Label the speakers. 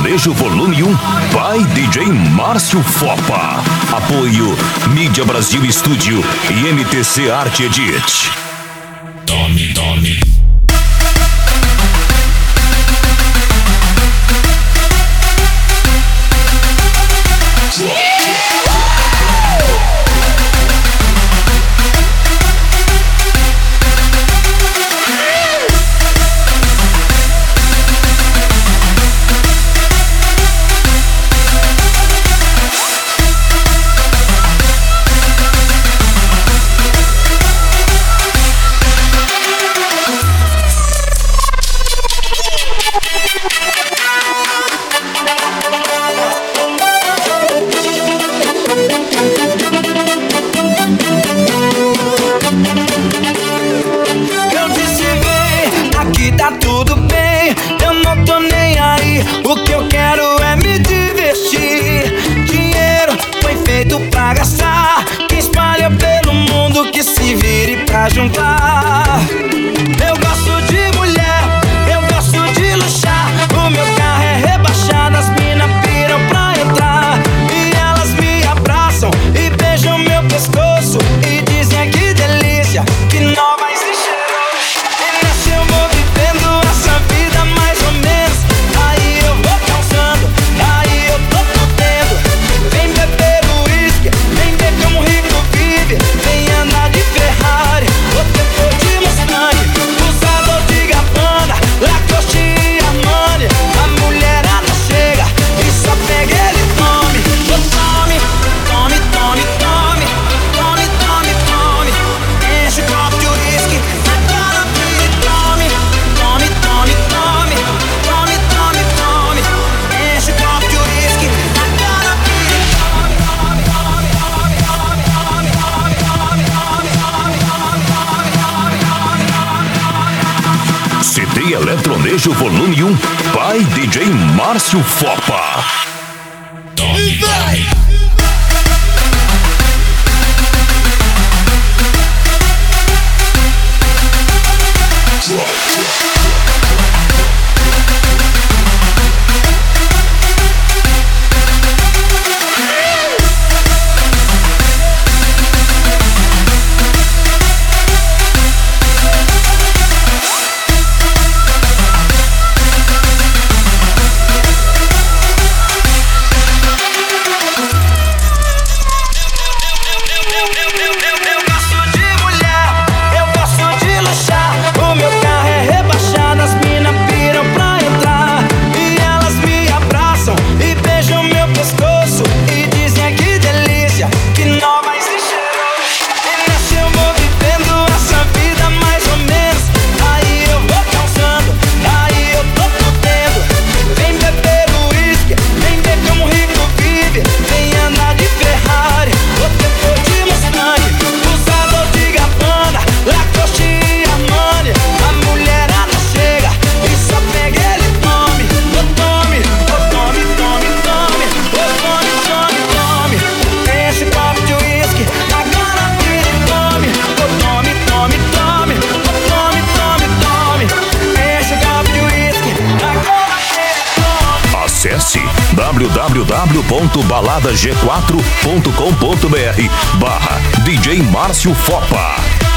Speaker 1: Eletronejo Volume 1 by DJ Márcio Fopa. Apoio Mídia Brasil Estúdio e MTC Arte Edit. Tome.
Speaker 2: Juntar. Eu gosto de mulher, eu gosto de luxar. O meu carro é rebaixado, as mina piram pra entrar. E elas me abraçam e beijam meu pescoço e dizem que delícia, que nova e cheiroso. E nessa eu vou vivendo essa vida mais ou menos. Aí eu vou causando, aí eu tô fudendo. Vem beber o uísque, vem ver como rico vive. Vem andar de Ferrari, outra cor de Mustang, usado de Gabbana, Lacoste e Armani. A mulherada chega e só pega ele e tome. Tome, tome, tome, tome, tome, tome, tome. Enche o copo de uísque, agora pire, tome. Tome, tome, tome, tome, tome, tome. Enche o copo de uísque, agora pire, tome. Tome, tome, tome, tome, tome, tome, tome, tome, tome.
Speaker 1: CD Eletronejo Volume 1 by DJ Márcio Fopa.
Speaker 2: E vai!
Speaker 1: Acesse www.baladag4.com.br/DJ Márcio Fopa.